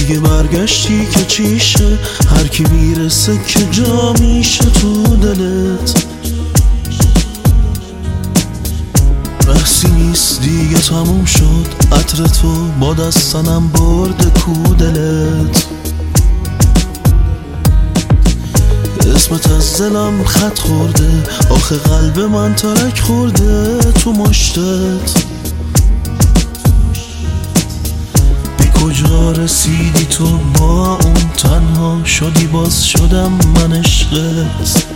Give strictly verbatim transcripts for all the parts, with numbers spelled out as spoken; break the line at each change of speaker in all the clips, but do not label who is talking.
دیگه برگشتی که چیشه، هر کی میرسه که جا میشه تو دلت. بحثی نیست دیگه تموم شد، عطر تو با دستنم برده کو دلت. اسمت از دلم خط خورده، آخه قلب من ترک خورده تو مشتت. به کجا رسیدی تو با اون، تنها شدی باز شدم من عشقت.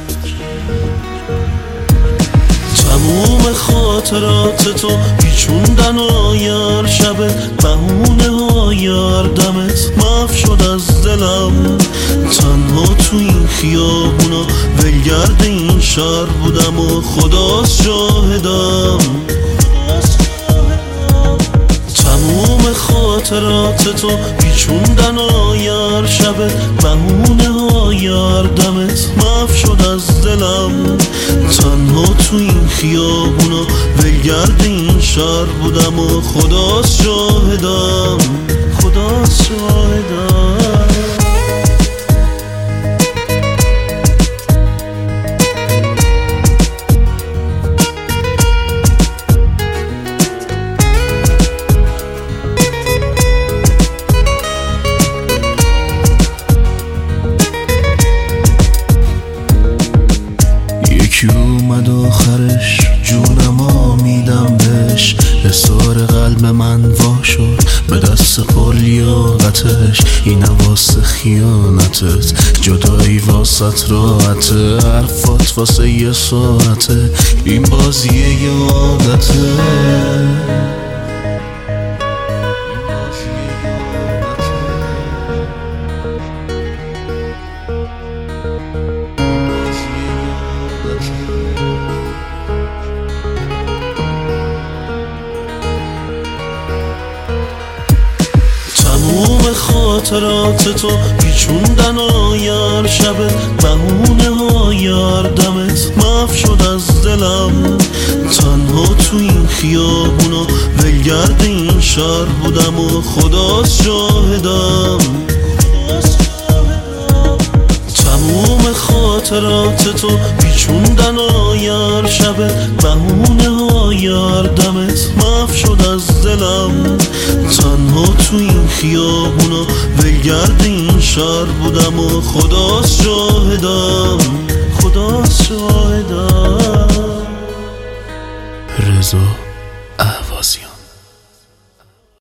تموم خاطرات تو پیچوندن و یار شبه بهونه ها یار دمت محو شد از دلم. تنها تو این خیابونا ولگرد این شهر بودم و خداست شاهدم. تموم خاطرات تو پیچوندن و یار شبه بهونه ها یار دمت محو شد از دلم. تنها تو این خیابونا ولگرد این شهر بودم و خداست شاهدم، خداست شاهدم. یکی اومد آخرش جونم آمیدم بهش، حصار قلب من وا شد به دست پر لیاقتش. اینم واسه خیانتت، جدایی واسط راحته، حرفات واسه یه ساعته، این بازیه یه عادته. تموم خاطرات تو پیچوندن و یار شبه بهونه ها یار دمت محو شد از دلم. تنها تو این خیابونا ولگرد این شهر بودم و خداست شاهدم. تموم خاطرات تو پیچوندن و یار شبه بهونه ها یار دمت محو شد از دلم. تنها تو این خیابونا ولگرد این شهر بودم و خداست شاهدم، خداست شاهدم. رضا اهوازیان.